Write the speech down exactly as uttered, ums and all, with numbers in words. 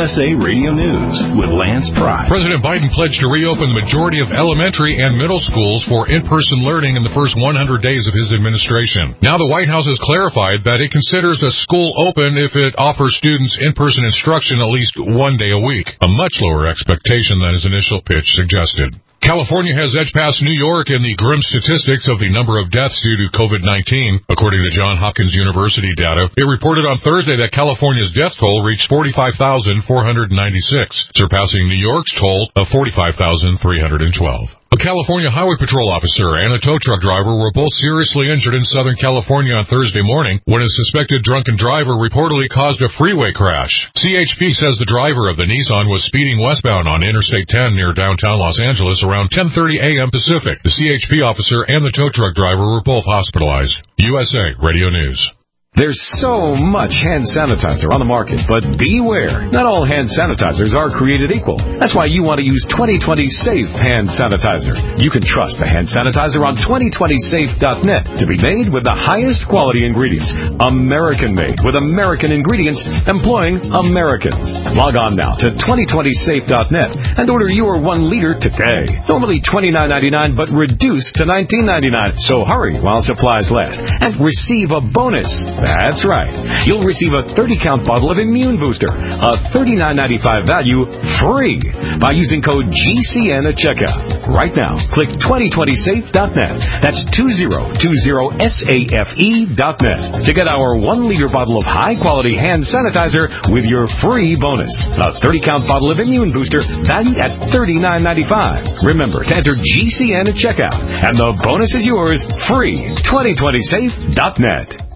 S A Radio News with Lance Pry. President Biden pledged to reopen the majority of elementary and middle schools for in-person learning in the first one hundred days of his administration. Now the White House has clarified that it considers a school open if it offers students in-person instruction at least one day a week, a much lower expectation than his initial pitch suggested. California has edged past New York in the grim statistics of the number of deaths due to COVID nineteen. According to Johns Hopkins University data, it reported on Thursday that California's death toll reached forty-five thousand four hundred ninety-six, surpassing New York's toll of forty-five thousand three hundred twelve. A California Highway Patrol officer and a tow truck driver were both seriously injured in Southern California on Thursday morning when a suspected drunken driver reportedly caused a freeway crash. C H P says the driver of the Nissan was speeding westbound on Interstate ten near downtown Los Angeles around ten thirty a.m. Pacific. The C H P officer and the tow truck driver were both hospitalized. U S A Radio News. There's so much hand sanitizer on the market, but beware. Not all hand sanitizers are created equal. That's why you want to use twenty twenty Safe Hand Sanitizer. You can trust the hand sanitizer on twenty twenty safe dot net to be made with the highest quality ingredients. American-made with American ingredients employing Americans. Log on now to twenty twenty safe dot net and order your one liter today. Normally twenty-nine ninety-nine, but reduced to nineteen ninety-nine. So hurry while supplies last and receive a bonus. That's right. You'll receive a thirty count bottle of Immune Booster, a thirty-nine ninety-five value, free by using code G C N at checkout. Right now, click twenty twenty safe dot net. That's twenty twenty safe dot net to get our one liter bottle of high-quality hand sanitizer with your free bonus. A thirty count bottle of Immune Booster valued at thirty-nine ninety-five. Remember to enter G C N at checkout, and the bonus is yours free. twenty twenty safe dot net.